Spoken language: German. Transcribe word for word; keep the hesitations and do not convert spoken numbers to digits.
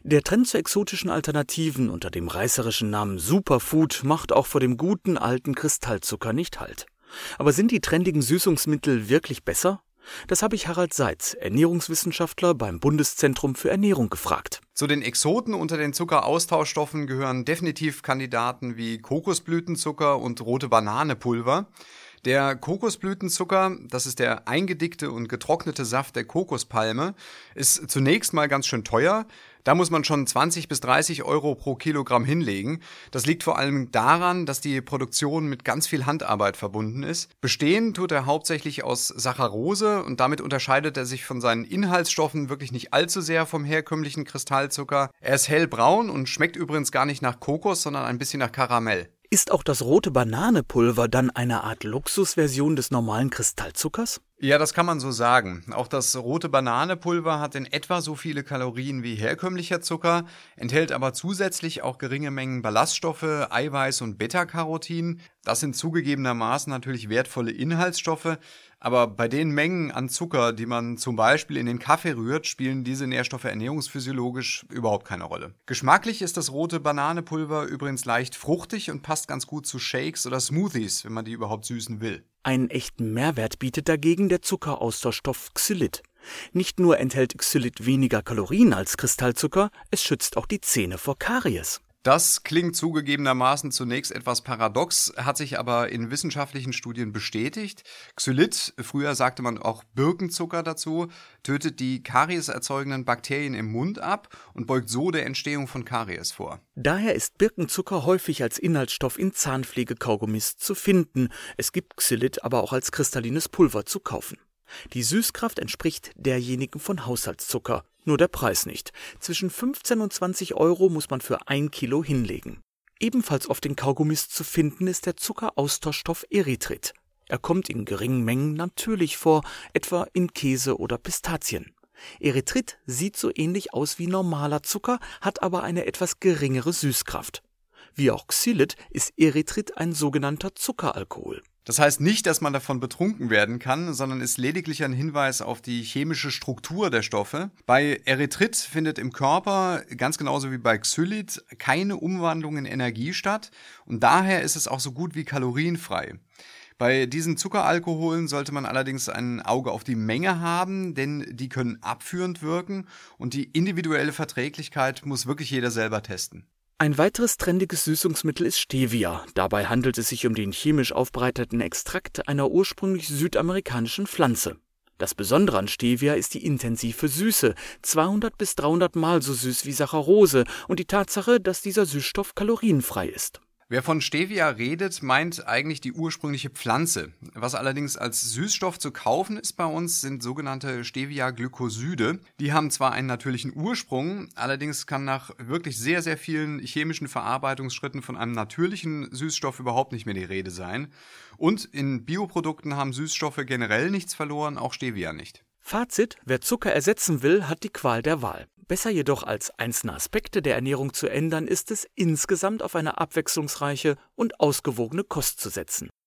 Der Trend zu exotischen Alternativen unter dem reißerischen Namen Superfood macht auch vor dem guten alten Kristallzucker nicht Halt. Aber sind die trendigen Süßungsmittel wirklich besser? Das habe ich Harald Seitz, Ernährungswissenschaftler beim Bundeszentrum für Ernährung, gefragt. Zu den Exoten unter den Zuckeraustauschstoffen gehören definitiv Kandidaten wie Kokosblütenzucker und rote Bananepulver. Der Kokosblütenzucker, das ist der eingedickte und getrocknete Saft der Kokospalme, ist zunächst mal ganz schön teuer. Da muss man schon zwanzig bis dreißig Euro pro Kilogramm hinlegen. Das liegt vor allem daran, dass die Produktion mit ganz viel Handarbeit verbunden ist. Bestehen tut er hauptsächlich aus Saccharose und damit unterscheidet er sich von seinen Inhaltsstoffen wirklich nicht allzu sehr vom herkömmlichen Kristallzucker. Er ist hellbraun und schmeckt übrigens gar nicht nach Kokos, sondern ein bisschen nach Karamell. Ist auch das rote Bananepulver dann eine Art Luxusversion des normalen Kristallzuckers? Ja, das kann man so sagen. Auch das rote Bananepulver hat in etwa so viele Kalorien wie herkömmlicher Zucker, enthält aber zusätzlich auch geringe Mengen Ballaststoffe, Eiweiß und Beta-Carotin. Das sind zugegebenermaßen natürlich wertvolle Inhaltsstoffe, aber bei den Mengen an Zucker, die man zum Beispiel in den Kaffee rührt, spielen diese Nährstoffe ernährungsphysiologisch überhaupt keine Rolle. Geschmacklich ist das rote Bananepulver übrigens leicht fruchtig und passt ganz gut zu Shakes oder Smoothies, wenn man die überhaupt süßen will. Einen echten Mehrwert bietet dagegen der Zuckeraustauschstoff Xylit. Nicht nur enthält Xylit weniger Kalorien als Kristallzucker, es schützt auch die Zähne vor Karies. Das klingt zugegebenermaßen zunächst etwas paradox, hat sich aber in wissenschaftlichen Studien bestätigt. Xylit, früher sagte man auch Birkenzucker dazu, tötet die karieserzeugenden Bakterien im Mund ab und beugt so der Entstehung von Karies vor. Daher ist Birkenzucker häufig als Inhaltsstoff in Zahnpflegekaugummis zu finden. Es gibt Xylit aber auch als kristallines Pulver zu kaufen. Die Süßkraft entspricht derjenigen von Haushaltszucker, nur der Preis nicht. Zwischen fünfzehn und zwanzig Euro muss man für ein Kilo hinlegen. Ebenfalls oft in Kaugummis zu finden ist der Zuckeraustauschstoff Erythrit. Er kommt in geringen Mengen natürlich vor, etwa in Käse oder Pistazien. Erythrit sieht so ähnlich aus wie normaler Zucker, hat aber eine etwas geringere Süßkraft. Wie auch Xylit ist Erythrit ein sogenannter Zuckeralkohol. Das heißt nicht, dass man davon betrunken werden kann, sondern ist lediglich ein Hinweis auf die chemische Struktur der Stoffe. Bei Erythrit findet im Körper, ganz genauso wie bei Xylit, keine Umwandlung in Energie statt und daher ist es auch so gut wie kalorienfrei. Bei diesen Zuckeralkoholen sollte man allerdings ein Auge auf die Menge haben, denn die können abführend wirken und die individuelle Verträglichkeit muss wirklich jeder selber testen. Ein weiteres trendiges Süßungsmittel ist Stevia. Dabei handelt es sich um den chemisch aufbereiteten Extrakt einer ursprünglich südamerikanischen Pflanze. Das Besondere an Stevia ist die intensive Süße, zweihundert bis dreihundert Mal so süß wie Saccharose und die Tatsache, dass dieser Süßstoff kalorienfrei ist. Wer von Stevia redet, meint eigentlich die ursprüngliche Pflanze. Was allerdings als Süßstoff zu kaufen ist bei uns, sind sogenannte Stevia-Glykoside. Die haben zwar einen natürlichen Ursprung, allerdings kann nach wirklich sehr, sehr vielen chemischen Verarbeitungsschritten von einem natürlichen Süßstoff überhaupt nicht mehr die Rede sein. Und in Bioprodukten haben Süßstoffe generell nichts verloren, auch Stevia nicht. Fazit: Wer Zucker ersetzen will, hat die Qual der Wahl. Besser jedoch als einzelne Aspekte der Ernährung zu ändern, ist es, insgesamt auf eine abwechslungsreiche und ausgewogene Kost zu setzen.